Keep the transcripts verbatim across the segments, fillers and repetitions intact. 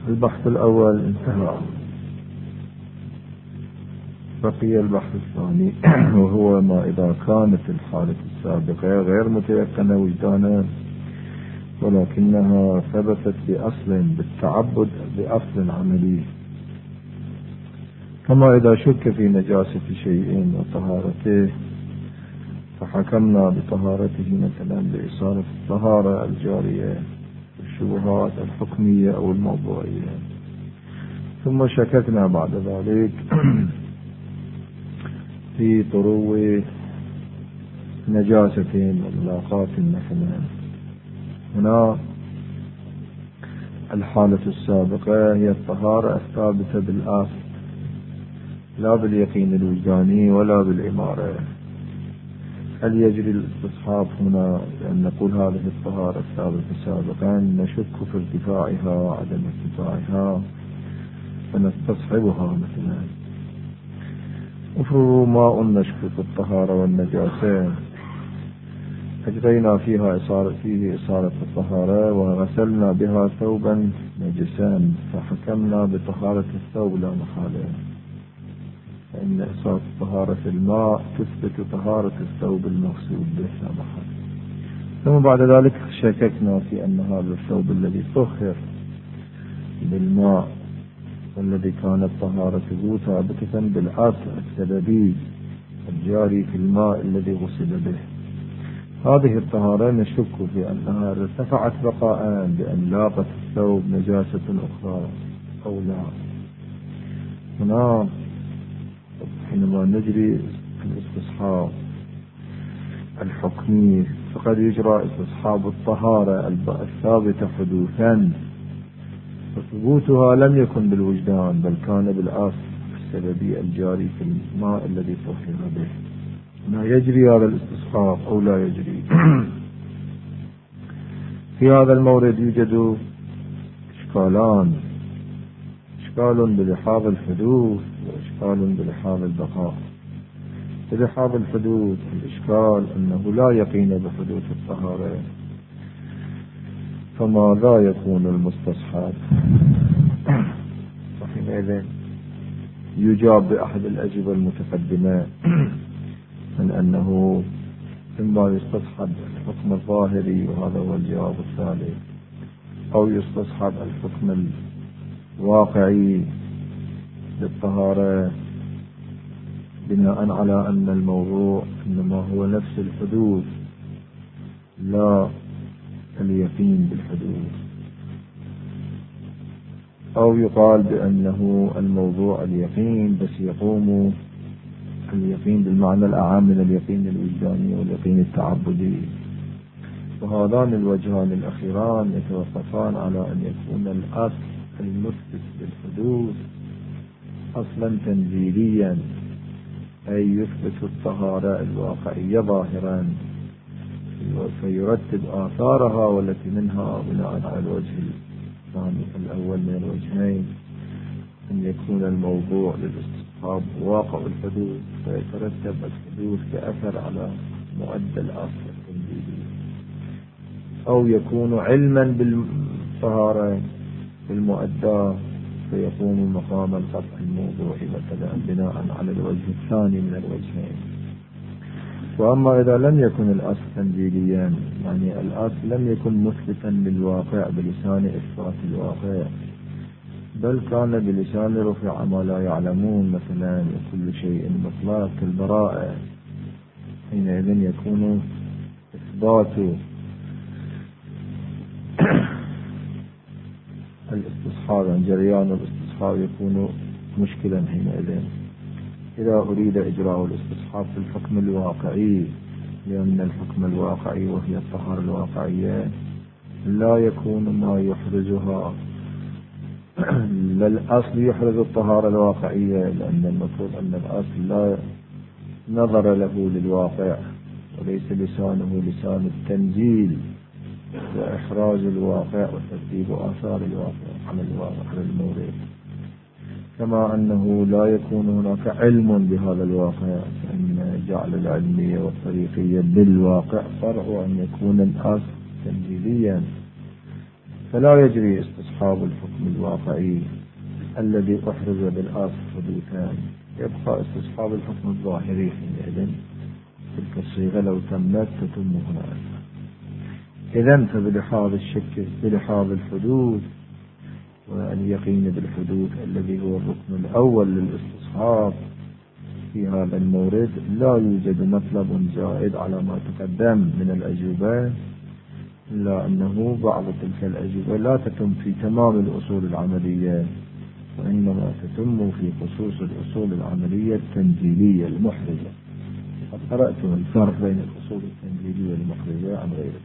البحث الأول انتهى، بقي البحث الثاني وهو ما إذا كانت الحالة السابقة غير متيقنة وجدانا ولكنها ثبتت بأصل بالتعبد بأصل عملي، كما إذا شك في نجاسة شيء وطهارته فحكمنا بطهارته مثلا بإصالة الطهارة الجارية الشبهات الحكمية أو الموضوعية، ثم شككنا بعد ذلك في طرو نجاسة وملاقات مثلا. هنا الحالة السابقة هي الطهارة الثابتة بالأصل لا باليقين الوجداني ولا بالإمارة. هل يجري الاستصحاب هنا لأن نقول هذه الطهارة الثابتة سابقا نشك في ارتفاعها وعدم ارتفاعها فنستصحبها مثلا؟ افرضوا ماء نشك في الطهارة والنجاسة أجرينا فيها إصارة فيه إصارة الطهارة وغسلنا بها ثوبا نجسا فحكمنا بطهارة الثوب لا محالة، فإن إصارة الطهارة في الماء تثبت طهارة الثوب المغسول به لا محالة. ثم بعد ذلك شككنا في أن هذا الثوب الذي طهر بالماء والذي كانت طهارته ثابتة بالأصل السببي الجاري في الماء الذي غسل به، هذه الطهارة نشك في أنها ارتفعت بقاء بأن لاقت الثوب نجاسة أخرى أو لا. هنا حينما نجري الاستصحاب الحكمي فقد يجرى استصحاب الطهارة الثابتة حدوثا وثبوتها لم يكن بالوجدان بل كان بالأصل السببي الجاري في الماء الذي طهر به. ما يجري هذا الاستصحاب أو لا يجري؟ في هذا المورد يوجد إشكالان، إشكال بلحاظ الحدوث وإشكال بلحاظ البقاء. بلحاظ الحدوث الإشكال أنه لا يقين بحدوث الطهارة، فماذا يكون المستصحب؟ وحينئذ يجاب بأحد الأجوبة المتقدمة من أنه إما يستصحب الحكم الظاهري وهذا هو الجواب الثالث، أو يستصحب الحكم الواقعي للطهارة بناء على أن الموضوع إنما هو نفس الحدوث لا اليقين بالحدوث، أو يقال بأنه الموضوع اليقين بس يقوم اليقين بالمعنى الأعم من اليقين الوجداني واليقين التعبدي. وهذان الوجهان الأخيران يتوقفان على أن يكون الأصل المثبت للحدوث أصلا تنزيليا، أي يثبت الطهارة الواقعية ظاهرا فيرتب آثارها والتي منها بناء على الوجه الثاني الأول من الوجهين أن يكون الموضوع للاستصحاب واقع الحدوث فيترتب الحدوث كأثر على مؤدى الأصل التنزيلي، أو يكون علما بالطهارة بالمؤدى فيقوم مقام القطع الموضوعي مثلا بناء على الوجه الثاني من الوجهين. وأما إذا لم يكن الأصل تنزيليا يعني الأصل لم يكن مثبتا للواقع بلسان إثبات الواقع بل كان بلسان رفع ما لا يعلمون مثلا وكل شيء مطلق كالبراءة، حينئذ يكون إثبات الاستصحاب عن جريان الاستصحاب يكون مشكلا حينئذ إذا أريد إجراء الاستصحاب في الحكم الواقعي، لأن الحكم الواقعي وهي الطهارة الواقعية لا يكون ما يحرزها لا الأصل يحرز الطهارة الواقعية، لأن المفروض أن الأصل لا نظر له للواقع وليس لسانه لسان التنزيل وإحراز الواقع وترتيب آثار الواقع على الواقع على المورد، كما أنه لا يكون هناك علم بهذا الواقع، فإن جعل العلمية والطريقية بالواقع فرع أن يكون الأصل تنزيليا فلا يجري استصحاب الحكم الواقعي الذي أحرز بالأصل حدوثان، يبقى استصحاب الحكم الظاهري حينئذ. تلك الصيغة لو تمت تتم هنا. إذن فبلحاظ الشك بلحاظ الحدوث واليقين بالحدوث الذي هو الركن الأول للاستصحاب في هذا المورد لا يوجد مطلب زائد على ما تقدم من الأجوبة، إلا أنه بعض تلك الأجوبة لا تتم في تمام الأصول العملية، وإنما تتم في خصوص الأصول العملية التنزيلية المحرزة. قد قرأتم الفرق بين الأصول التنزيلية المحرزة عن غيرها.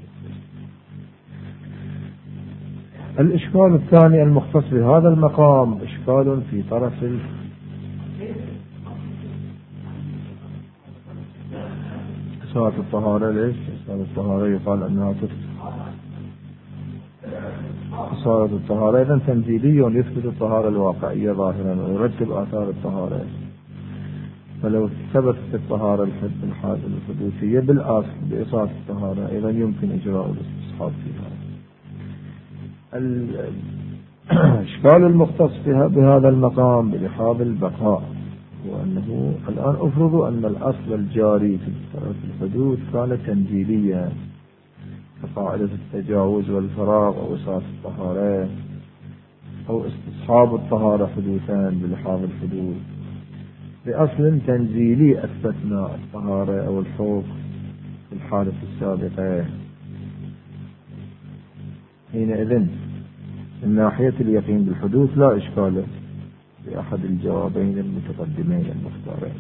الإشكال الثاني المختص بهذا المقام إشكال في طرف إثبات الطهارة. ليش؟ إثبات الطهارة يقال أنها تثبت إثبات الطهارة إذن تنزيلي يثبت الطهارة الواقعية ظاهرا ويرتب آثار الطهارة. فلو ثبتت الطهارة الحدوثية بالأصل بإثبات الطهارة إذن يمكن إجراء الاستصحاب فيها. الإشكال المختص بهذا المقام بلحاظ البقاء هو أنه الآن أفرض أن الأصل الجاري في الحدوث كان تنزيليا كقاعدة التجاوز والفراغ أو إثبات الطهارة أو استصحاب الطهارة حدوثان بلحاظ الحدوث. بأصل تنزيلي أثبتنا الطهارة أو الحكم في الحالة السابقة. حينئذ من ناحية اليقين بالحدوث لا إشكال في أحد الجوابين المتقدمين المختارين،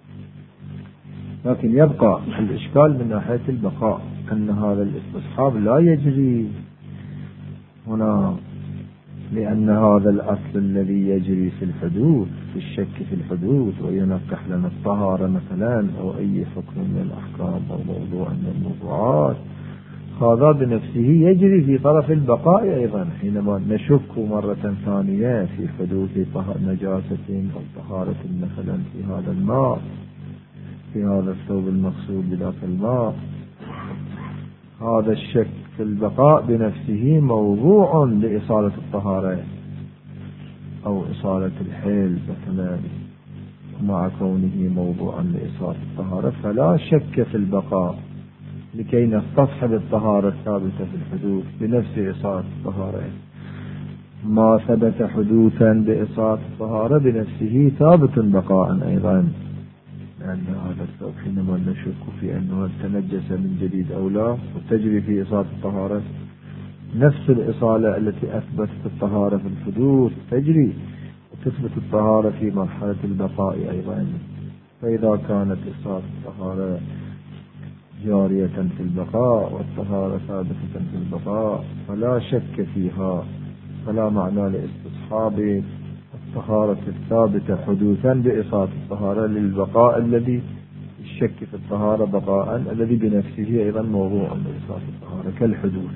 لكن يبقى الإشكال من ناحية البقاء أن هذا الاستصحاب لا يجري هنا، لأن هذا الأصل الذي يجري في الحدوث في الشك في الحدوث وينقح لنا الطهارة مثلا أو أي حكم من الأحكام أو موضوع من الموضوعات، هذا بنفسه يجري في طرف البقاء أيضا. حينما نشك مرة ثانية في حدوث نجاسة أو طهارة مثلا في هذا الماء في هذا الثوب المغسول بذاك الماء، هذا الشك في البقاء بنفسه موضوع لإصالة الطهارة أو إصالة الحيل مثلا، مع كونه موضوعا لإصالة الطهارة فلا شك في البقاء لكي نستصحب الطهارة الثابتة في الحدوث بنفس إصالة الطهارة. ما ثبت حدوثا بإصالة الطهارة بنفسه ثابت بقاء أيضا، لأن هذا الثوب حينما نشك في أنه تنجس من جديد أو لا وتجري في إصالة الطهارة نفس الإصالة التي أثبتت الطهارة في الحدوث تجري وتثبت الطهارة في مرحلة البقاء أيضا. فإذا كانت إصالة الطهارة جارية في البقاء والطهارة ثابتة في البقاء فلا شك فيها، فلا معنى لاستصحاب الطهارة الثابتة حدوثا بإصالة الطهارة للبقاء الذي الشك في الطهارة بقاء الذي بنفسه أيضا موضوع لإصالة الطهارة كالحدوث.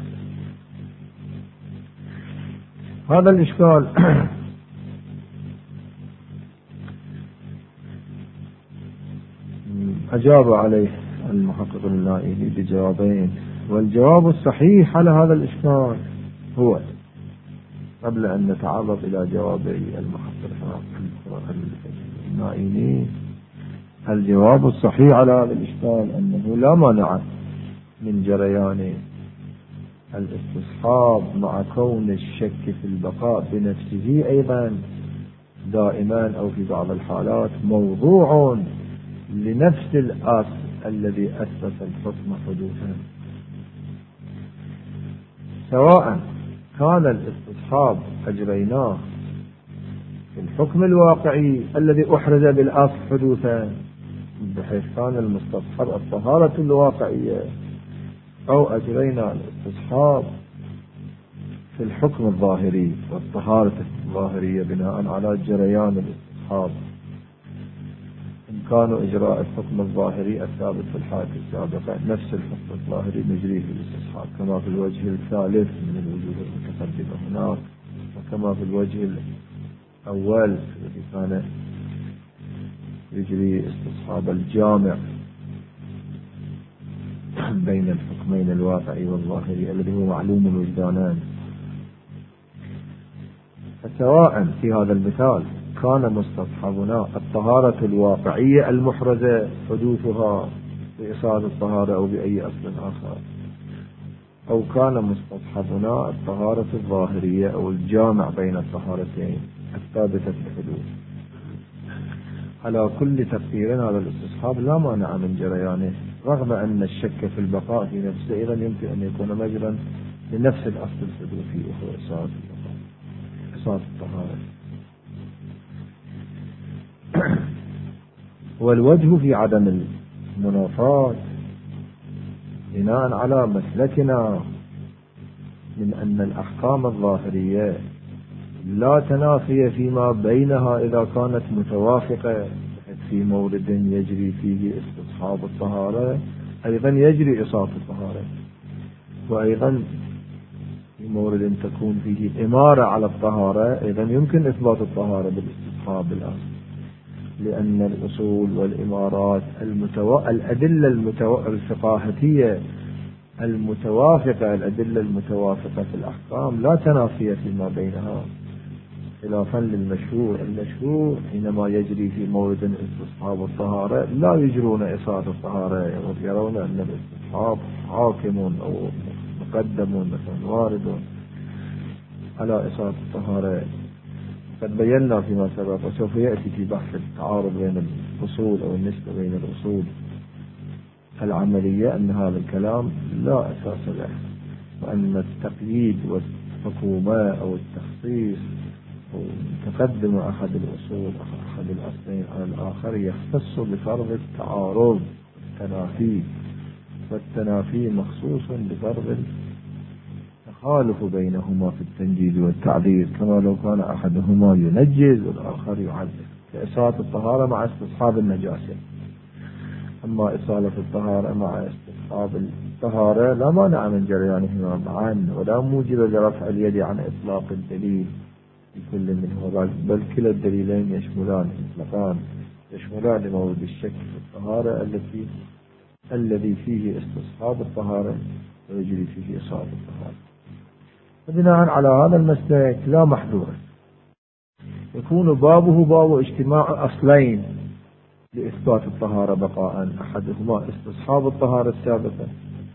هذا الإشكال أجاب عليه المحقق النائلي بجوابين، والجواب الصحيح على هذا الإشكال هو قبل أن نتعرض إلى جوابي المحقق النائلي، الجواب الصحيح على هذا الإشكال أنه لا مانع من جريان الاستصحاب مع كون الشك في البقاء بنفسه أيضا دائما أو في بعض الحالات موضوع لنفس الأصل الذي أسس الحكم حدوثا، سواء كان الاستصحاب أجريناه في الحكم الواقعي الذي أحرز بالأصل حدوثا بحيث كان المستصحب الطهارة الواقعية، أو أجرينا الاستصحاب في الحكم الظاهري والطهارة الظاهرية بناء على جريان الاستصحاب. إن كانوا إجراء الحكم الظاهري الثابت في الحالة السابقة نفس الحكم الظاهري نجريه في الاستصحاب كما في الوجه الثالث من الوجوه المتقدمة هناك، وكما في الوجه الأول الذي كان يجري استصحاب الجامع بين الحكمين الواقعي والظاهري الذي هو معلوم الوجدانان. فسواء في هذا المثال كان مستصحبنا الطهارة الواقعية المحرزة حدوثها بإصابة الطهارة أو بأي أصل آخر، أو كان مستصحبنا الطهارة الظاهرية أو الجامع بين الطهارتين الثابتة الحدوث، على كل تقدير هذا الاستصحاب لا مانع من جريانه، رغم أن الشك في البقاء في نفسه أيضا يمكن أن يكون مجرا لنفس الأصل الحدوثي وهو إصابة البقاء إصابة الطهارة. والوجه في عدم المنافاة بناء على مسلكنا من أن الأحكام الظاهرية لا تنافي فيما بينها إذا كانت متوافقة، في مورد يجري فيه استصحاب الطهارة أيضا يجري إصابة الطهارة، وأيضا في مورد تكون فيه إمارة على الطهارة أيضا يمكن إثبات الطهارة بالاستصحاب بالأصل، لأن الأصول والإمارات المتو... الأدلة المتو... الفقاهية المتوافقة، الأدلة المتوافقة في الأحكام لا تنافي فيما بينها، خلافا للمشهور. المشهور حينما يجري في مورد استصحاب الطهارة لا يجرون إصابة الطهارة، ويرون أن الاستصحاب حاكم أو مقدم مثلا وارد على إصابة الطهارة. قد بينا فيما سبق وسوف يأتي في بحث التعارض بين الأصول أو النسبة بين الأصول العملية أن هذا الكلام لا أساس له، وأن التقييد والحكومة أو التخصيص أو تقدم أحد الأصول أحد الأصلين على الآخر يختص بفرض التعارض والتنافي، والتنافي مخصوص بفرض التخالف بينهما في التنجيز والتعذير، كما لو كان أحدهما ينجز والآخر يعذر، كإصالة الطهارة مع استصحاب النجاسة. أما إصالة الطهارة مع استصحاب الطهارة لا مانع من جريانهما معا، ولا موجب لرفع اليد عن إطلاق الدليل لكل منهما، بل كلا الدليلين يشملان إطلاقان يشملان مورد الشك في الطهارة التي الذي فيه استصحاب الطهارة ويجري فيه إصابة الطهارة. فبناء على هذا المسلك لا محذور، يكون بابه باب اجتماع أصلين لإثبات الطهارة بقاء، أحدهما استصحاب الطهارة السابقة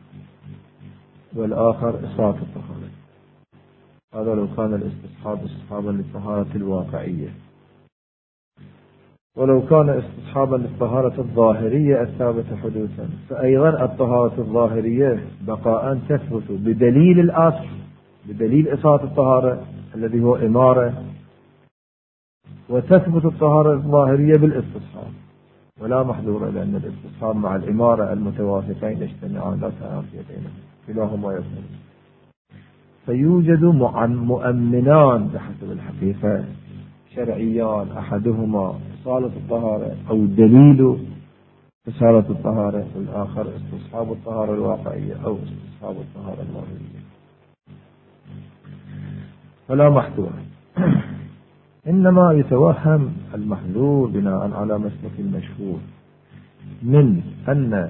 والآخر إصابة الطهارة. هذا لو كان الاستصحاب استصحابا للطهارة الواقعية، ولو كان استصحابا للطهارة الظاهرية الثابتة حدوثا فأيضا الطهارة الظاهرية بقاء تثبت بدليل الأصل، بدليل إصابة الطهارة الذي هو إمارة، وتثبت الطهارة الظاهرية بالاستصحاب، ولا محذور لأن الاستصحاب مع الإمارة المتوافقين يجتمعان لا تنافي بينهم، كلاهما يكون. فيوجد مؤمنان بحسب الحقيقة شرعيان، أحدهما إصالة الطهارة أو دليل إصالة الطهارة، والآخر استصحاب الطهارة الواقعية أو استصحاب الطهارة الظاهرية، فلا محذور. إنما يتوهم المحذور بناء على مسلك المشهور من أن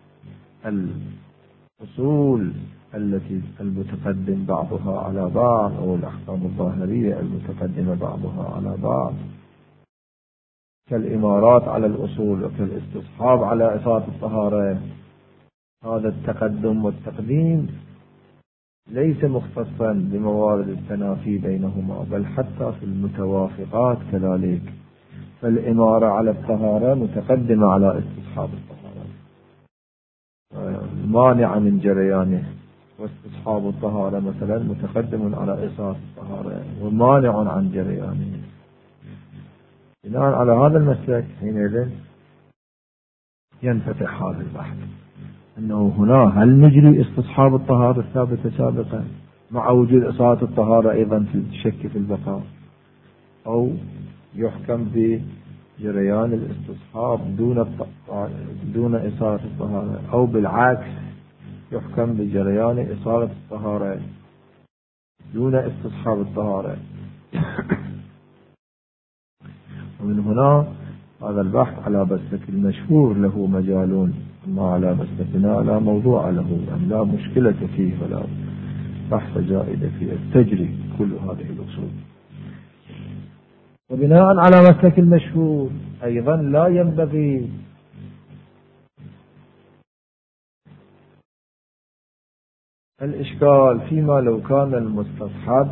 الأصول التي المتقدم بعضها على بعض أو الأحكام الظاهرية المتقدمة بعضها على بعض كالإمارات على الأصول وكالاستصحاب على إصابة الطهارة، هذا التقدم والتقديم ليس مختصا بموارد التنافي بينهما، بل حتى في المتوافقات كذلك، فالإمارة على الطهارة متقدمة على استصحاب الطهارة مانع من جريانه، واستصحاب الطهارة مثلا متقدم على إصابة الطهارة ومانع عن جريانه. بناء على هذا المسلك حينئذ ينفتح هذا البحث أنه هنا هل نجري استصحاب الطهارة الثابتة سابقا مع وجود إصابة الطهارة أيضا في الشك في البقاء، أو يحكم بجريان الاستصحاب دون دون إصابة الطهارة، أو بالعكس يحكم بجريان إصابة الطهارة دون استصحاب الطهارة. ومن هنا هذا البحث على مسلك المشهور له مجالون، أما على مسلكنا لا موضوع له، يعني لا مشكلة فيه ولا بحث جائد فيه، تجري كل هذه الأصول وبناء على مسلك المشهور أيضا لا ينبغي الإشكال فيما لو كان المستصحب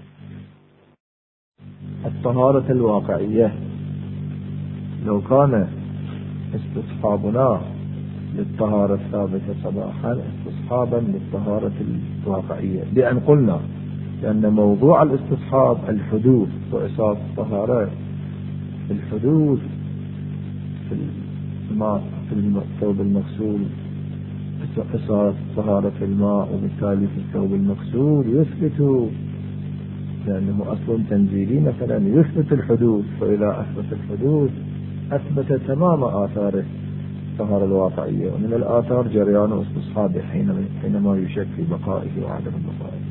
الطهارة الواقعية، لو كان استصحابنا للطهارة الثابتة صباحا استصحابا للطهارة الواقعية، لأن قلنا لأن موضوع الاستصحاب الحدوث وإصابة الطهارة، الحدوث في الماء في الثوب المغسول، إصابة الطهارة في الماء وبالتالي في الثوب المغسول يثبت، لأنه أصل تنزيلي مثلا يثبت الحدوث، فإذا أثبت الحدوث أثبت تمام آثار الطهارة الواقعية، ومن الآثار جريان استصحابه حينما يشك في بقائه وعدم بقائه،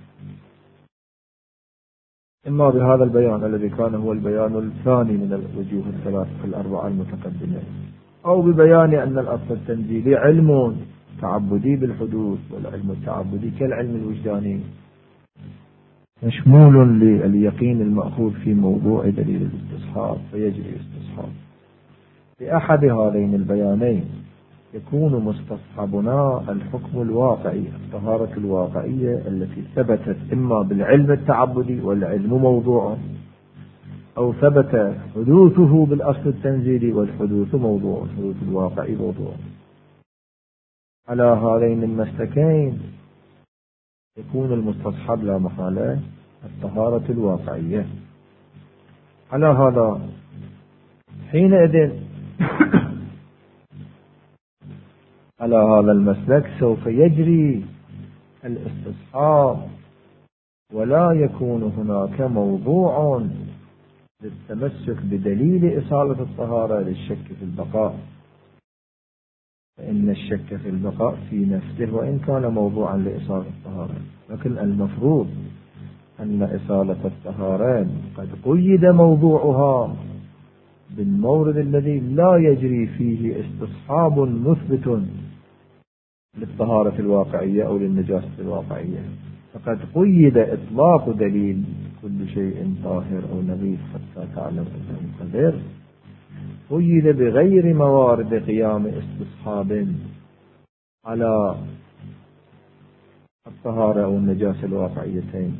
إما بهذا البيان الذي كان هو البيان الثاني من الوجوه الثلاث الأربعة المتقدمة، أو ببيان أن الأصل التنزيلي علم تعبدي بالحدوث، والعلم التعبدي كالعلم الوجداني مشمول لليقين المأخوذ في موضوع دليل الاستصحاب فيجري استصحاب. بأحد هذين البيانين يكون مستصحبنا الحكم الواقعي، الطهارة الواقعية التي ثبتت إما بالعلم التعبدي والعلم موضوع، أو ثبت حدوثه بالأصل التنزيلي والحدوث موضوع، الحدوث الواقعي موضوع. على هذين المسلكين يكون المستصحب لا محالة الطهارة الواقعية. على هذا حينئذ على هذا المسلك سوف يجري الاستصحاب، ولا يكون هناك موضوع للتمسك بدليل إصالة الطهارة للشك في البقاء، فإن الشك في البقاء في نفسه وإن كان موضوعا لإصالة الطهارة، لكن المفروض أن إصالة الطهارة قد قيد موضوعها بالمورد الذي لا يجري فيه استصحاب مثبت للطهارة الواقعية أو للنجاسة الواقعية، فقد قيد إطلاق دليل كل شيء طاهر أو نظيف حتى تعلم أنه قدر، قيد بغير موارد قيام استصحاب على الطهارة أو النجاسة الواقعيتين.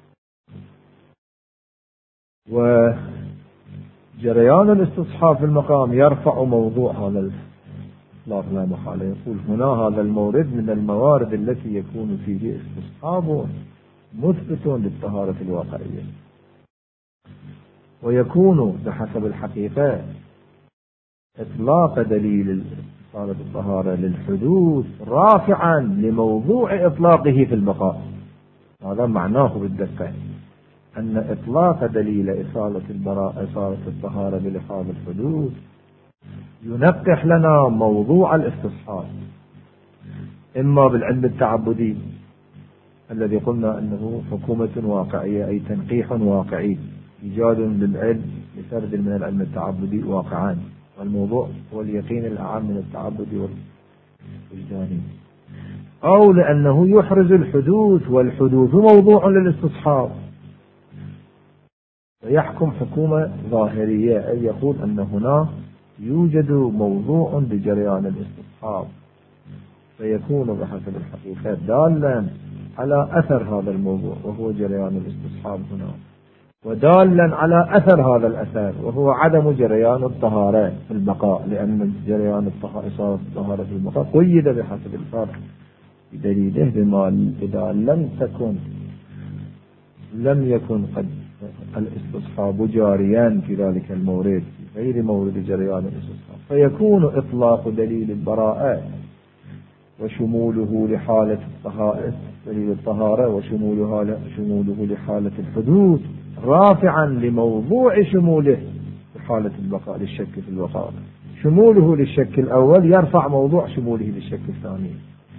وجريان الاستصحاب في المقام يرفع موضوع هذا الإطلاق لا محالة، يقول هنا هذا المورد من الموارد التي يكون فيه استصحاب مثبت للطهارة الواقعية، ويكون بحسب الحقيقة إطلاق دليل إصالة الطهارة للحدوث رافعا لموضوع إطلاقه في البقاء. هذا معناه بالدقة أن إطلاق دليل إصالة البراء إصالة الطهارة بلحاظ الحدوث ينقح لنا موضوع الاستصحاب، إما بالعلم التعبدي الذي قلنا أنه حكومة واقعية أي تنقيح واقعي، إيجاد للعلم لفرد من العلم التعبدي واقعان، والموضوع هو اليقين الأعم من التعبدي والوجداني، أو لأنه يحرز الحدوث والحدوث موضوع للاستصحاب فيحكم حكومة ظاهرية، أي يقول أن هنا يوجد موضوع بجريان الاستصحاب، فيكون بحسب الحقيقة دالا على أثر هذا الموضوع وهو جريان الاستصحاب هنا، ودالا على أثر هذا الأثر وهو عدم جريان الطهارة في البقاء، لأن جريان الطهارة الطهارة في البقاء قيد بحسب الفرق بدليله بما إذا لم تكن لم يكن قد الاستصحاب جاريا في ذلك المورد غير مورد جريان الاستصحاب، فيكون إطلاق دليل البراءة وشموله لحالة الطهارة دليل الطهارة وشمولها شموله لحالة الحدوث رافعا لموضوع شموله لحالة البقاء للشك في البقاء، شموله للشك الأول يرفع موضوع شموله للشك الثاني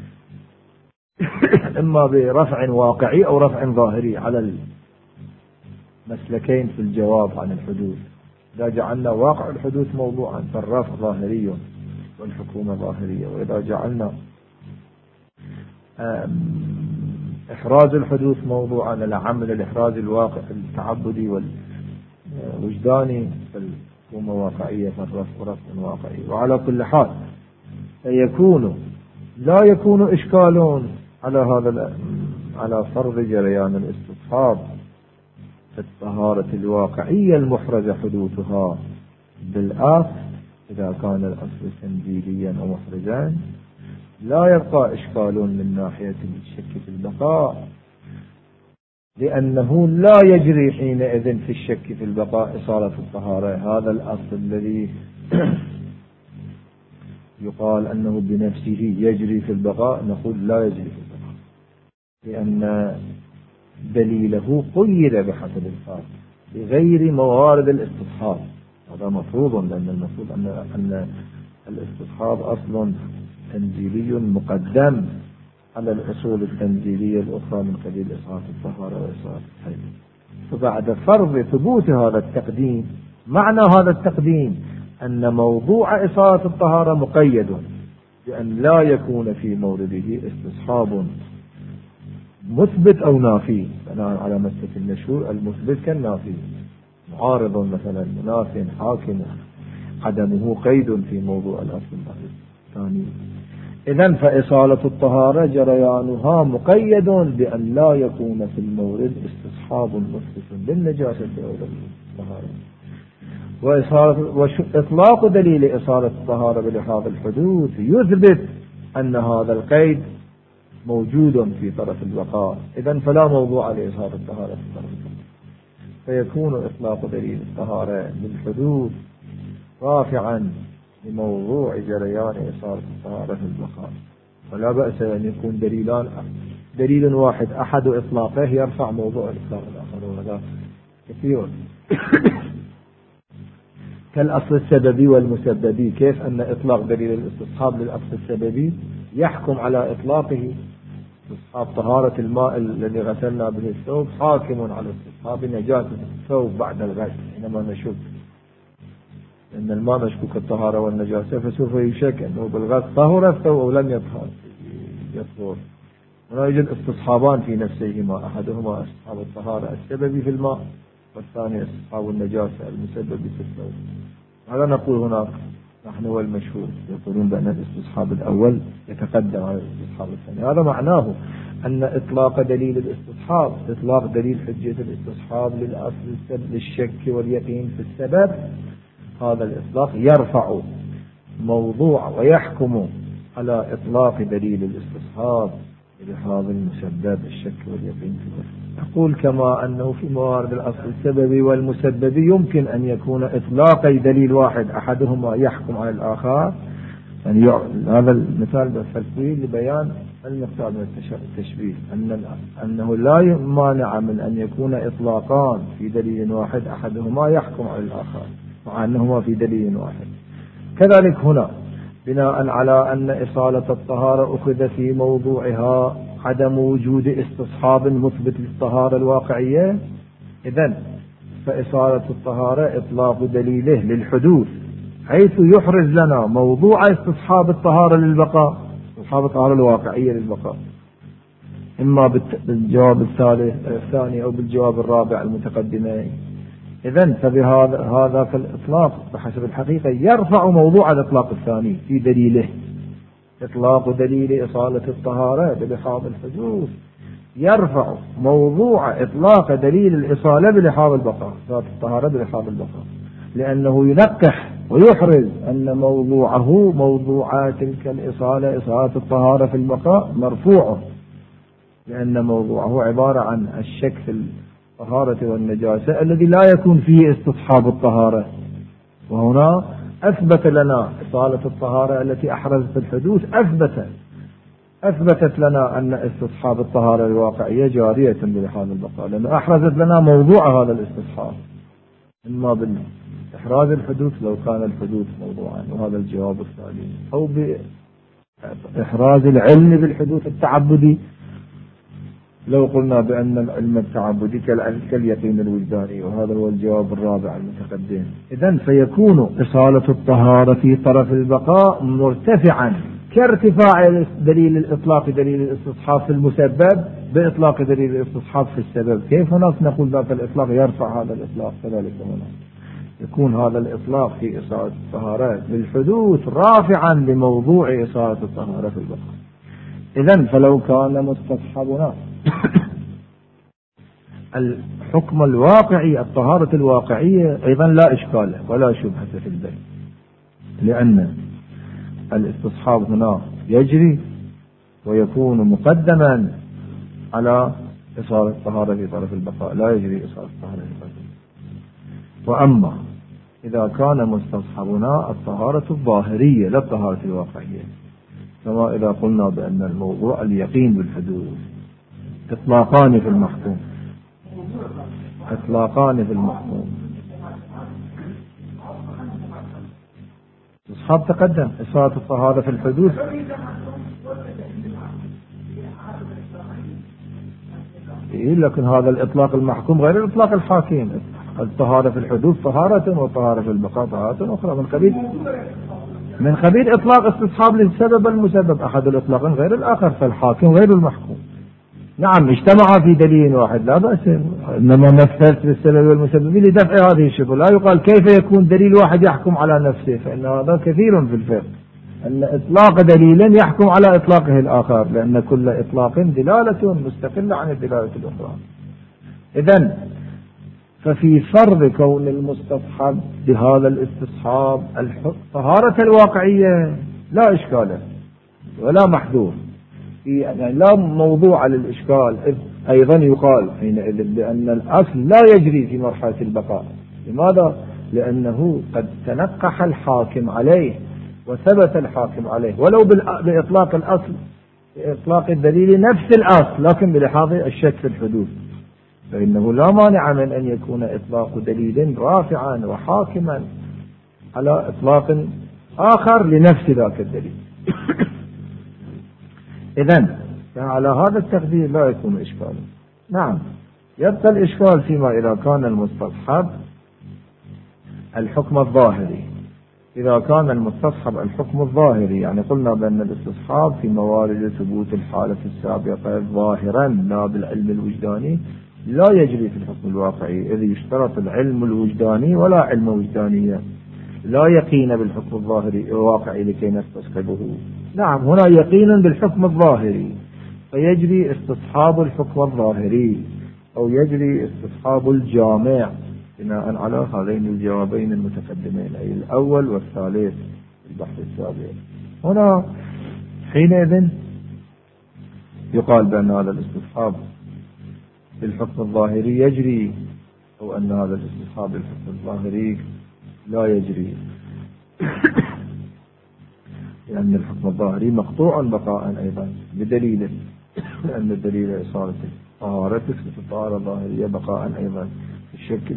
إما برفع واقعي أو رفع ظاهري على المسلكين في الجواب عن الحدوث. إذا جعلنا واقع الحدوث موضوعا فالرفع ظاهري والحكومة ظاهرية، وإذا جعلنا إحراز الحدوث موضوعا لعمل الإحراز الواقع التعبدي وجداني فالحكومة واقعية فالرفع رفع واقعي. وعلى كل حال يكون لا يكون إشكال على هذا على فرض جريان الاستصحاب في الطهارة الواقعية المحرزة حدوثها بالأصل إذا كان الأصل تنزيليا أو محرزا، لا يبقى إشكال من ناحية الشك في البقاء، لأنه لا يجري حينئذ في الشك في البقاء إصالة الطهارة. هذا الأصل الذي يقال أنه بنفسه يجري في البقاء نقول لا يجري في البقاء، لأن دليله قيد بحسب الفرق بغير موارد الاستصحاب. هذا مفروض، لأن المفروض أن أن الاستصحاب أصل تنزيلي مقدم على الأصول التنزيلية الأخرى من قبيل إصالة الطهارة وإصالة الحيض. فبعد فرض ثبوت هذا التقديم، معنى هذا التقديم أن موضوع إصالة الطهارة مقيد بأن لا يكون في مورده استصحاب مثبت أو نافي، بناء على مسلك المشهور المثبت كالنافي، معارض مثلا مناف حاكم عدمه قيد في موضوع الأصل الثاني. إذن فإصالة الطهارة جريانها مقيد بأن لا يكون في المورد استصحاب مثبت بالنجاسة أو الطهارة. وإطلاق دليل إصالة الطهارة بلحاظ الحدوث يثبت أن هذا القيد موجود في طرف البقاء، إذن فلا موضوع لإصالة الطهارة في طرف البقاء، فيكون إطلاق دليل الطهارة بالحدوث رافعا لموضوع جريان إصالة الطهارة في البقاء. ولا بأس أن يكون دليلان، دليل واحد أحد إطلاقه يرفع موضوع الإطلاق الآخر، وهذا كثير كالأصل السببي والمسببي. كيف أن إطلاق دليل الاستصحاب للأصل السببي يحكم على إطلاقه؟ استصحاب طهارة الماء الذي غسلنا به الثوب حاكم على استصحاب نجاسة الثوب بعد الغسل حينما نشك، لأن الماء مشكوك الطهارة والنجاسة، فسوف يشك أنه بالغسل طهر الثوب أو لم يطهر يطهر. ولا يوجد استصحابان في نفسهما، أحدهما استصحاب الطهارة السببي في الماء، والثاني استصحاب النجاسة المسببي في الثوب. هذا نقول هناك نحن والمشهور يقولون بأن الاستصحاب الأول يتقدم على الاستصحاب الثاني. هذا معناه أن إطلاق دليل الاستصحاب إطلاق دليل حجة الاستصحاب للأصل للشك واليقين في السبب، هذا الإطلاق يرفع موضوع ويحكم على إطلاق دليل الاستصحاب لحاظ المسبب الشك واليقين في الأصل. أقول كما أنه في موارد الأصل السببي والمسببي يمكن أن يكون إطلاق دليل واحد أحدهما يحكم على الآخر، يعني هذا المثال بالتفصيل لبيان المقصود من التشبيه، أن أنه لا مانع من أن يكون إطلاقان في دليل واحد أحدهما يحكم على الآخر مع أنهما في دليل واحد. كذلك هنا بناء على أن إصالة الطهارة أخذ في موضوعها عدم وجود استصحاب مثبت للطهارة الواقعية، إذن فإصالة الطهارة إطلاق دليله للحدوث حيث يحرز لنا موضوع استصحاب الطهارة للبقاء، استصحاب الطهارة الواقعية للبقاء، إما بالجواب الثاني أو بالجواب الرابع المتقدمين. إذن فبهذا هذا فالإطلاق بحسب الحقيقة يرفع موضوع الإطلاق الثاني في دليله. إطلاق دليل إصالة الطهارة بلحاظ الحدوث يرفع موضوع إطلاق دليل الإصالة بلحاظ البقاء، إصالة الطهارة بلحاظ البقاء، لأنه ينقح ويحرز أن موضوعه موضوع تلك الإصالة إصالة الطهارة في البقاء مرفوع، لأن موضوعه عبارة عن الشك في الطهارة والنجاسة الذي لا يكون فيه استصحاب الطهارة. وهنا أثبت لنا إصالة الطهارة التي أحرزت الحدوث أثبت أثبتت لنا أن استصحاب الطهارة الواقعية جارية بلحاظ البقاء، لأنه أحرزت لنا موضوع هذا الاستصحاب، إما بإحراز الحدوث لو كان الحدوث موضوعا وهذا الجواب الثاني، أو بإحراز العلم بالحدوث التعبدي لو قلنا بأن العلم التعبدي كاليقين الوجداني، وهذا هو الجواب الرابع المتقدم. إذن فيكون إصالة الطهارة في طرف البقاء مرتفعا كارتفاع دليل الإطلاق دليل الاستصحاب في المسبب بإطلاق دليل الاستصحاب في السبب. كيف هناك نقول ذات الإطلاق يرفع هذا الإطلاق؟ كذلك هنا يكون هذا الإطلاق في إصالة الطهارة بالحدوث رافعا لموضوع إصالة الطهارة في البقاء. إذن فلو كان مستصحبنا الحكم الواقعي الطهارة الواقعية أيضا لا إشكال ولا شبهة في البيت، لأن الاستصحاب هنا يجري ويكون مقدما على إصالة الطهارة في طرف البقاء، لا يجري إصالة الطهارة في طرف البقاء. وأما إذا كان مستصحبنا الطهارة الظاهرية لا الطهارة الواقعية، كما إذا قلنا بأن الموضوع اليقين بالحدوث، إطلاقان في المحكوم إطلاقان في المحكوم استصحاب تقدم إصالة الطهارة في الحدوث. إيه لكن هذا الإطلاق المحكوم غير الإطلاق الحاكم. الطهارة في الحدوث طهارة والطهارة في البقاء طهارة أخرى من قبيل من قبيل إطلاق استصحاب للسبب المسبب، أحد الإطلاقين غير الآخر، فالحاكم غير المحكوم. نعم اجتمع في دليل واحد لا بأس، إنما مثلت بالسبب والمسبب لدفع هذه الشبهة. لا يقال كيف يكون دليل واحد يحكم على نفسه، فإن هذا كثير في الفقه أن إطلاق دليل يحكم على إطلاقه الآخر، لأن كل إطلاق دلالة مستقلة عن الدلالة الأخرى. إذن ففي فرض كون المستصحب بهذا الاستصحاب الطهارة الواقعية لا إشكال ولا محذور، يعني لا موضوع للإشكال. إذ أيضا يقال حينئذ لأن الأصل لا يجري في مرحلة البقاء. لماذا؟ لأنه قد تنقح الحاكم عليه وثبت الحاكم عليه ولو بإطلاق الأصل بإطلاق الدليل نفس الأصل، لكن بلحاظ الشك في الحدوث، فإنه لا مانع من أن يكون إطلاق دليل رافعا وحاكما على إطلاق آخر لنفس ذاك الدليل. إذن على هذا التقدير لا يكون إشكال. نعم يبقى الإشكال فيما إذا كان المستصحب الحكم الظاهري. إذا كان المستصحب الحكم الظاهري، يعني قلنا بأن الاستصحاب في موارد ثبوت الحالة السابقة ظاهرا لا بالعلم الوجداني لا يجري في الحكم الواقعي، إذ يشترط العلم الوجداني ولا علم وجدانية، لا يقين بالحكم الظاهري الواقعي لكي نستصحبه. نعم هنا يقين بالحكم الظاهري فيجري استصحاب الحكم الظاهري، أو يجري استصحاب الجامع بناء على هذين الجوابين المتقدمين، أي الأول والثالث البحث السابق. هنا حينئذ يقال بأن هذا الاستصحاب بالحكم الظاهري يجري، أو أن هذا الاستصحاب بالحكم الظاهري لا يجري، لأن الحكم الظاهري مقطوع بقاء أيضا بدليل، لأن الدليل إصالة الطهارة تثبت الطهارة الظاهرية بقاء أيضا في الشكل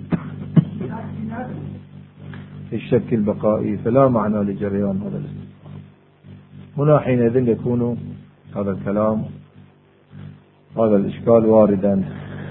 في الشكل البقائي، فلا معنى لجريان هذا الاستصحاب. هنا حينئذ يكون هذا الكلام هذا الإشكال واردا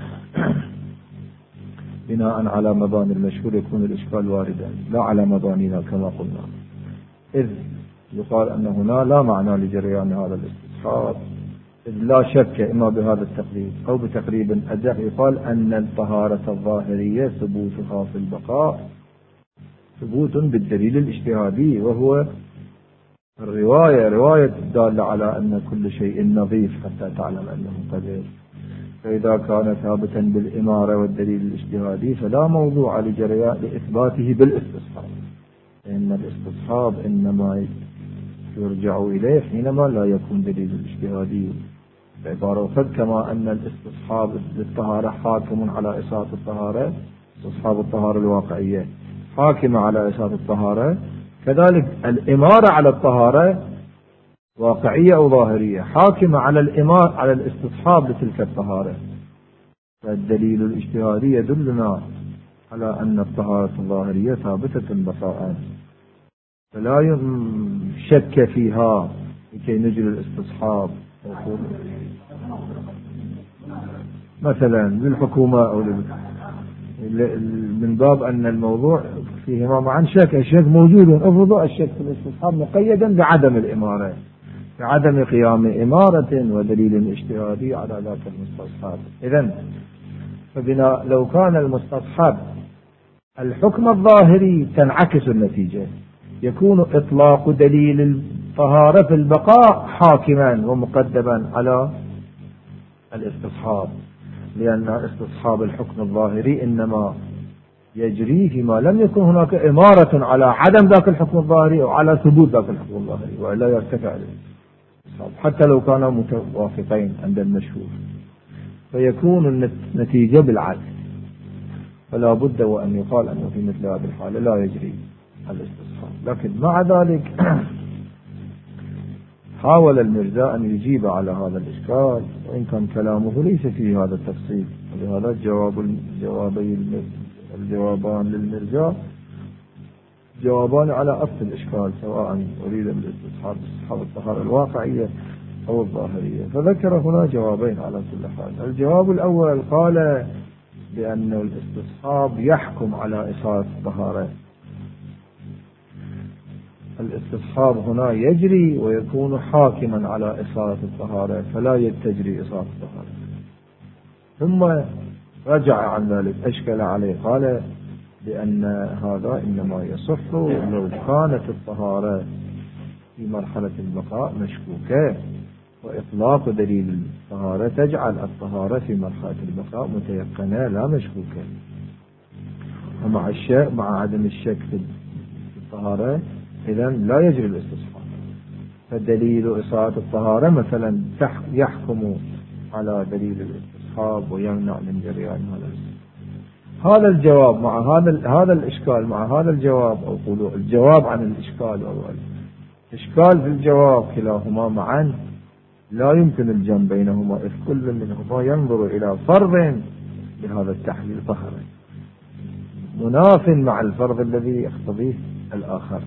بناء على مباني المشهور، يكون الإشكال واردا لا على مبانينا كما قلنا، إذ يقال أن هنا لا معنى لجريان هذا الاستصحاب، إذ لا شك إما بهذا التقريب أو بتقريب أدق يقال أن الطهارة الظاهرية ثبوتها في البقاء ثبوت بالدليل الاجتهادي، وهو الرواية رواية الدالة على أن كل شيء نظيف حتى تعلم أنه قدير. فإذا كان ثابتا بالإمارة والدليل الاجتهادي فلا موضوع لجريان لإثباته بالاستصحاب، لأن الاستصحاب إنما يرجع إليه حينما لا يكون دليل الاجتهادي. بعبارة أخرى كما أن الاستصحاب للطهارة حاكم على إصالة الطهارة، استصحاب الطهارة الواقعية حاكم على إصالة الطهارة، كذلك الإمارة على الطهارة واقعية أو ظاهرية حاكمة على الإمارة على الاستصحاب لتلك الطهارة. فالدليل الاجتهادي يدلنا على أن الطهارة الظاهرية ثابتة بقاء، فلا شك فيها لكي نجري الاستصحاب مثلا للحكومة أو من باب أن الموضوع فيهما معا شك. الشك موجود، افرضوا الشك في الاستصحاب مقيدا بعدم الإمارة، بعدم قيام إمارة ودليل اجتهادي على ذاك المستصحب. إذن فبنا لو كان المستصحب الحكم الظاهري تنعكس النتيجة، يكون إطلاق دليل الطهارة في البقاء حاكما ومقدما على الاستصحاب، لأن استصحاب الحكم الظاهري إنما يجري فيما لم يكن هناك إمارة على عدم ذاك الحكم الظاهري أو على ثبوت ذاك الحكم الظاهري، وإلا يرتفع الاستصحاب حتى لو كانا متوافقين عند المشهور، فيكون النتيجة بالعكس. فلا بد وأن يقال أنه في مثل هذه الحالة لا يجري الاستصحاب. لكن مع ذلك حاول المرزا أن يجيب على هذا الإشكال، وإن كان كلامه ليس فيه هذا التفصيل، ولهذا الجواب الجوابي الجوابان للمرزا جوابان على أصل الإشكال، سواء أريد بالاستصحاب استصحاب الطهارة الواقعية أو الظاهرية. فذكر هنا جوابين على كل حال. الجواب الأول قال بأن الاستصحاب يحكم على إصالة الطهارة، الاستصحاب هنا يجري ويكون حاكما على إصالة الطهارة، فلا يتجري إصالة الطهارة. ثم رجع عن ذلك أشكل عليه، قال بأن هذا إنما يصح لو كانت الطهارة في مرحلة البقاء مشكوكة، وإطلاق دليل الطهارة تجعل الطهارة في مرحلة البقاء متيقنة لا مشكوكة. ومع الشك مع عدم الشك في الطهارة إذن لا يجري الاستصحاب. فدليل إصالة الطهارة مثلا يحكم على دليل الاستصحاب ويمنع من جريان هذا هذا الجواب مع هذا هذا الإشكال مع هذا الجواب، أو قولوا الجواب عن الإشكال أو الإشكال في الجواب، كلاهما معا لا يمكن الجمع بينهما، إذ كل منهما ينظر إلى فرض بهذا التحليل طهرا مناف مع الفرض الذي يقتضيه الآخر.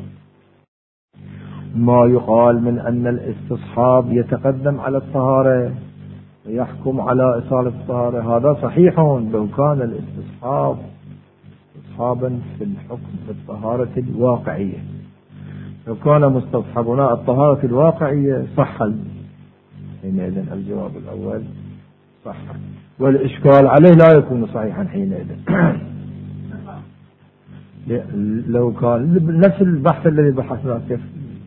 ما يقال من أن الاستصحاب يتقدم على الطهارة ويحكم على إصالة الطهارة هذا صحيح لو كان الاستصحاب استصحابا في الحكم بالطهارة الواقعية. لو كان مستصحبنا الطهارة الواقعية صح، حينئذ الجواب الأول صح، والإشكال عليه لا يكون صحيحا حينئذ. لو كان نفس البحث الذي بحثناه، كيف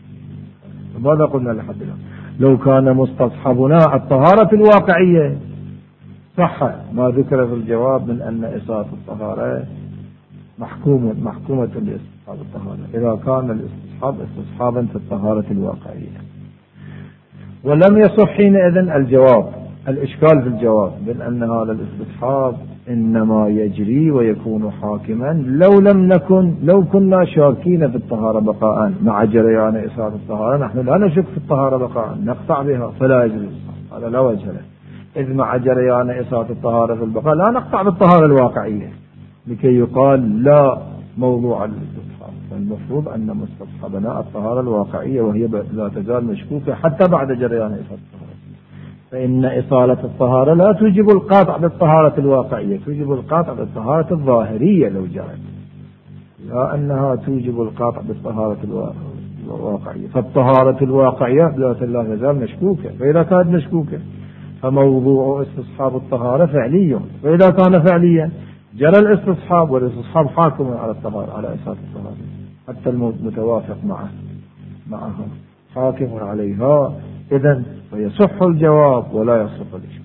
ماذا قلنا لحد الآن؟ لو كان مستصحبنا الطهارة الواقعية صح ما ذكر في الجواب من أن إصالة الطهارة محكومة محكومة لاستصحاب الطهارة، إذا كان الاستصحاب استصحابا في الطهارة الواقعية. ولم يصح حينئذ الجواب الإشكال في الجواب من أن هذا الاستصحاب إنما يجري ويكون حاكما لو لم نكن لو كنا شاكين في الطهارة بقاء مع جريان إصالة الطهارة. نحن لا نشك في الطهارة بقاء نقطع بها فلا يجري، هذا لا وجه له، إذ مع جريان إصالة الطهارة في البقاء لا نقطع بالطهارة الواقعية لكي يقال لا موضوع الاستصحاب. فالمفروض أن مستصحبنا الطهارة الواقعية وهي لا تزال مشكوكة حتى بعد جريان إصالة الطهارة، فإن إصالة الطهارة لا توجب القاطع بالطهارة الواقعية، توجب القاطع بالطهارة الظاهرية لو جرت، لا أنها توجب القاطع بالطهارة الواقعية. فالطهارة الواقعية لا تزال مشكوكة، فإذا كانت مشكوكة فموضوع استصحاب الطهارة فعلي، فإذا كان فعليا جرى الاستصحاب، والاستصحاب حاكم على الطهارة على إصالة الطهارة حتى المتوافق معه معها حاكم عليها، إذن فيصح الجواب ولا يصح الإشكال.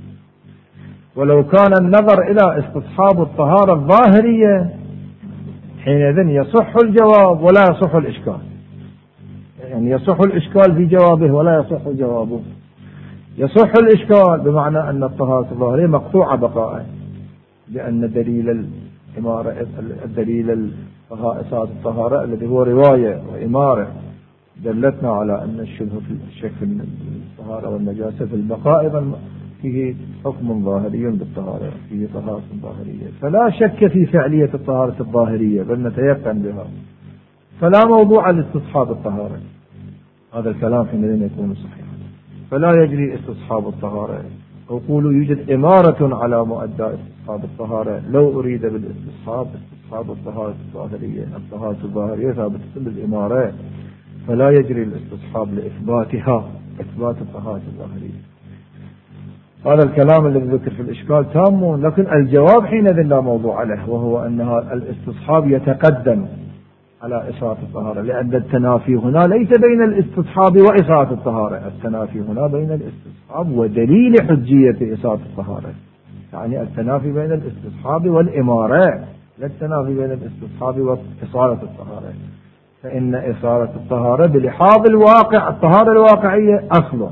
ولو كان النظر إلى استصحاب الطهارة الظاهرية حينئذ يصح الجواب ولا يصح الإشكال، يعني يصح الإشكال في جوابه ولا يصح جوابه. يصح الإشكال بمعنى أن الطهارة الظاهرية مقطوعة بقاء، لأن دليل الإمارة الدليل إصالة الطهارة الذي هو رواية وإمارة دلتنا على أن الشبه في الشك في الطهارة والنجاسة في البقاء أيضا فيه حكم ظاهري بالطهارة، فيه طهارة ظاهرية، فلا شك في فعلية الطهارة الظاهرية بل نتيقن بها، فلا موضوع لاستصحاب الطهارة. هذا الكلام حينئذ يكون صحيحا، فلا يجري استصحاب الطهارة. وقولوا يوجد إمارة على مؤدى استصحاب الطهارة، لو أريد بالاستصحاب استصحاب الطهارة الظاهرية، الطهارة الظاهرية ثابتة بالإمارة، فلا يجري الاستصحاب لإثباتها إثبات الطهارة الظاهرية. هذا الكلام الذي ذكر في الإشكال تام، لكن الجواب حينئذ لا موضوع له، وهو أن الاستصحاب يتقدم على إصابة الطهارة، لأن التنافي هنا ليس بين الاستصحاب وإصابة الطهارة، التنافي هنا بين الاستصحاب ودليل حجية إصابة الطهارة، يعني التنافي بين الاستصحاب والإمارة، لا التنافي بين الاستصحاب وإصابة الطهارة. فإن إصابة الطهارة بلحاظ الواقع الطهارة الواقعية أصل،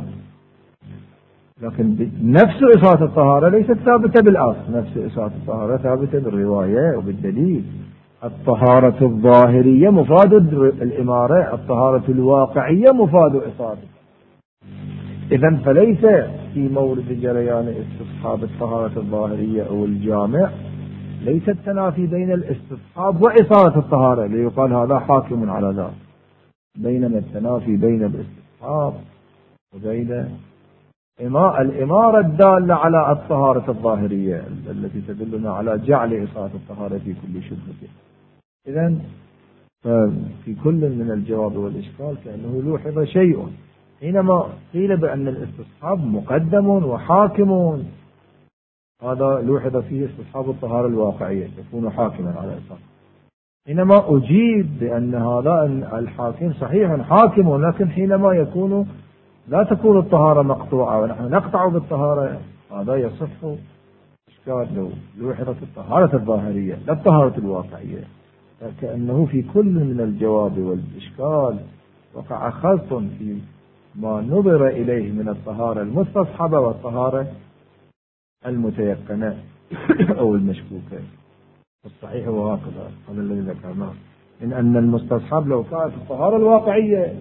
لكن نفس إصابة الطهارة ليست ثابتة بالأصل، نفس إصابة الطهارة ثابتة بالرواية وبالدليل. الطهارة الظاهرية مفاد الإمارة، الطهارة الواقعية مفاد إصابة. إذن فليس في مورد جريان استصحاب الطهارة الظاهرية أو الجامع ليس التنافي بين الاستصحاب وإصابة الطهارة ليقال هذا حاكم على ذلك، بينما التنافي بين الاستصحاب وبين الإمارة الدالة على الطهارة الظاهرية التي تدلنا على جعل إصابة الطهارة في كل شبهة. إذن في كل من الجواب والإشكال كأنه لوحظ شيء حينما قيل بأن الاستصحاب مقدم وحاكم، هذا لوحظ فيه استصحاب الطهارة الواقعية يكون حاكما على إصابة. حينما أجيب بأن هذا الحاكم صحيح حاكم، لكن حينما يكون لا تكون الطهارة مقطوعة ونحن نقطع بالطهارة، هذا يصح إشكال لو لوحظت الطهارة الظاهرية لا الطهارة الواقعية. كأنه في كل من الجواب والإشكال وقع خلط في ما نظر إليه من الطهارة المستصحبة والطهارة المتيقنة أو المشكوكة. الصحيح هو هكذا، هذا الذي ذكرناه، إن أن المستصحب لو كانت الطهارة الواقعية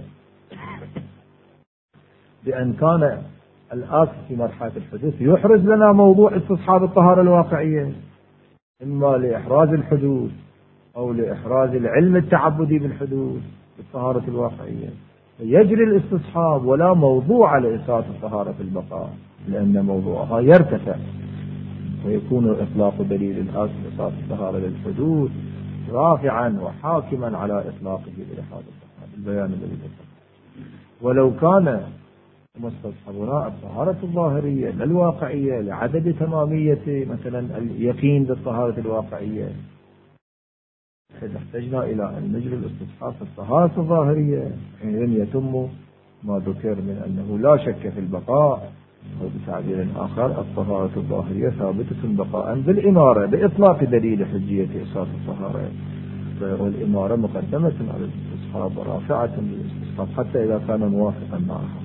بأن كان الآصل في مرحلة الحدوث يحرز لنا موضوع استصحاب الطهارة الواقعية، إما لإحراز الحدوث أو لإحراز العلم التعبدي بالحدوث بالطهارة الواقعية، يجري الاستصحاب ولا موضوع لإثبات الطهارة في البقاء، لأن موضوعها يرتفع ويكون إطلاق دليل الآصل إثبات الطهارة للحدوث رافعا وحاكما على إطلاقه لإحراز الطهارة البيان الذي ذكر. ولو كان مستصحبنا الطهارة الظاهرية للواقعية لعدد تمامية مثلا اليقين بالطهارة الواقعية، إذا احتجنا إلى أن نجري الاستصحاب في الطهارة الظاهرية حين يتم ما ذكر من أنه لا شك في البقاء، أو بتعبير آخر الطهارة الظاهرية ثابتة بقاء بالإمارة بإطلاق دليل حجية إثبات الطهارة، والإمارة مقدمة على الاستصحاب ورافعة للاستصحاب حتى إذا كان موافقا معها.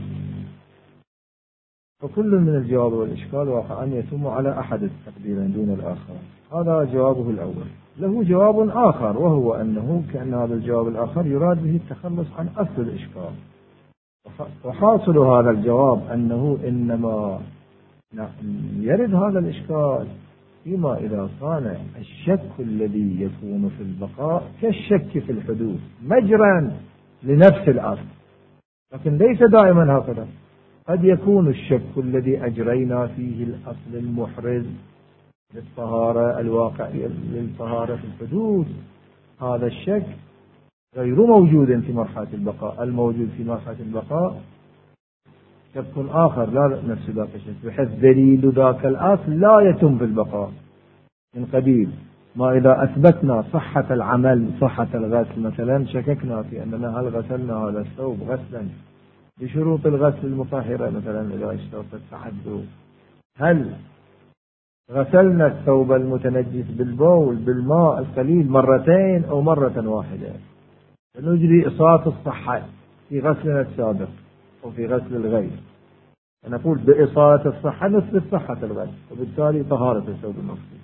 فكل من الجواب والإشكال واقعا يتم على أحد التقديرين دون الآخر. هذا جوابه الأول. له جواب آخر، وهو أنه كأن هذا الجواب الآخر يراد به التخلص عن أصل الإشكال. وحاصل هذا الجواب أنه إنما يرد هذا الإشكال فيما إذا كان الشك الذي يكون في البقاء كالشك في الحدوث مجرا لنفس الأصل، لكن ليس دائما هكذا. قد يكون الشك الذي أجرينا فيه الأصل المحرز للطهارة الواقعية للطهارة في الحدوث، هذا الشك غير موجود في مرحلة البقاء. الموجود في مرحلة البقاء شك آخر لا نفس ذاك الشك، بحيث دليل ذاك الأصل لا يتم في البقاء من قبيل ما إذا أثبتنا صحة العمل صحة الغسل مثلا، شككنا في أننا هل غسلنا هذا الثوب غسلا بشروط الغسل المطهرة، مثلا إذا اشترطت تعدد، هل غسلنا الثوب المتنجس بالبول بالماء القليل مرتين أو مرة واحدة، فنجري إصابة الصحة في غسلنا السابق أو في غسل الغير، نقول بإصابة الصحة نثبت صحة الغسل وبالتالي طهارة الثوب المغسول،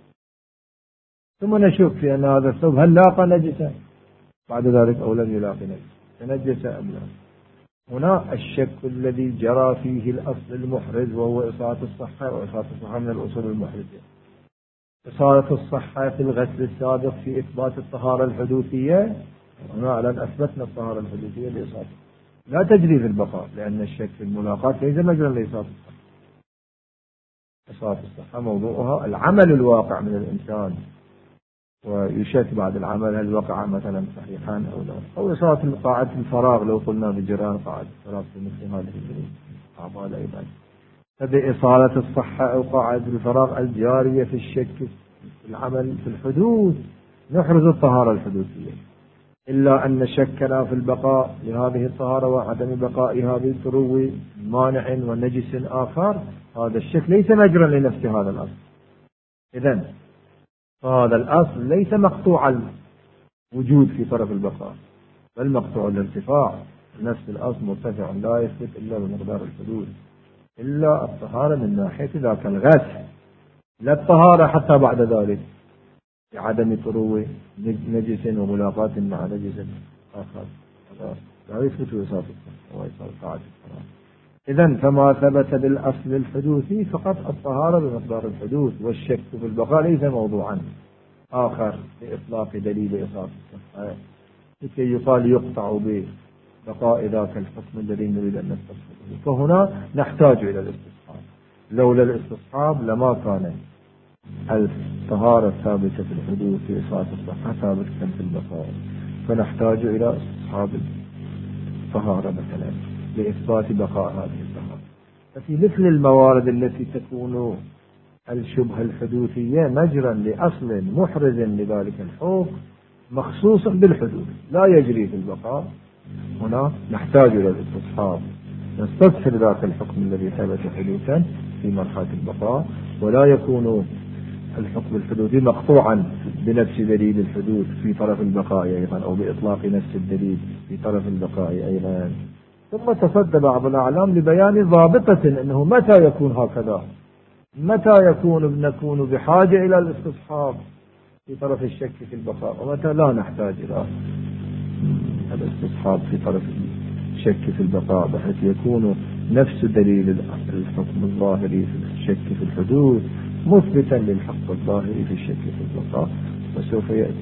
ثم نشك في أن هذا الثوب هل لاقى نجسا بعد ذلك أو لم يلاقي نجسا، تنجس أم لا. هنا الشك الذي جرى فيه الأصل المحرز وهو إصابة الصحة، وإصابة الصحة من الأصول المحرزة. إصابة الصحة في الغسل السابق في إثبات الطهارة الحدوثية، هنا على أثبتنا الطهارة الحدوثية لإصابة لا تجري في البقاء، لأن الشك في الملاقات ليس مجرى لإصابة الصحة. إصابة الصحة موضوعها العمل الواقع من الإنسان ويشك بعد العمل هل وقع مثلا صحيحا أو لا، أو إصابة قاعدة الفراغ لو قلنا بجران قاعدة الفراغ في مثل هذه الأعمال أيضا. فبإصالة الصحة أو قاعدة الفراغ الجارية في الشك في العمل في الحدوث نحرز الطهارة الحدوثية، إلا أن شكنا في البقاء لهذه الطهارة وعدم بقائها بطرو مانع ونجس آخر، هذا الشك ليس مجرا لنفس هذا الأصل. إذن فهذا الأصل ليس مقطوع الوجود في طرف البقاء، بل مقطوع الارتفاع. نفس الأصل مرتفع لا يثبت إلا بمقدار الحدوث، إلا الطهارة من ناحية ذاك الغسل، لا الطهارة حتى بعد ذلك بعدم طرو نجس وملاقاة مع نجس آخر، لا يثبت إصابة قاعدة الفراغ. إذن فما ثبت بالأصل الحدوثي فقط الطهارة بمقدار الحدوث، والشك في البقاء ليس موضوعا آخر لإطلاق دليل إصابة الصحة لكي يقال يقطع ببقاء ذاك الحكم الذي نريد أن نستصحبه. فهنا نحتاج إلى الاستصحاب، لولا الاستصحاب لما كان الطهارة ثابتة في الحدوث في إصابة الصحة ثابتة في البقاء، فنحتاج إلى استصحاب الطهارة مثلا لإثبات بقاء هذه الطهارة. ففي مثل الموارد التي تكون الشبهة الحدوثية مجرا لأصل محرز لذلك الحكم مخصوص بالحدوث لا يجري في البقاء، هنا نحتاج إلى الاستصحاب نستصحب ذاك الحكم الذي ثبت حدوثا في مرحلة البقاء، ولا يكون الحكم الحدوثي مقطوعا بنفس دليل الحدوث في طرف البقاء أيضا، أو بإطلاق نفس الدليل في طرف البقاء أيضا. ثم تصدى بعض الأعلام لبيان ضابطة أنه متى يكون هكذا، متى يكون نكون بحاجة إلى الاستصحاب في طرف الشك في البقاء، ومتى لا نحتاج إلى الاستصحاب في طرف الشك في البقاء، بحيث يكون نفس دليل الحكم الظاهري في الشك في الحدوث مثبتا للحق الظاهري في الشك في البقاء. وسوف يأتي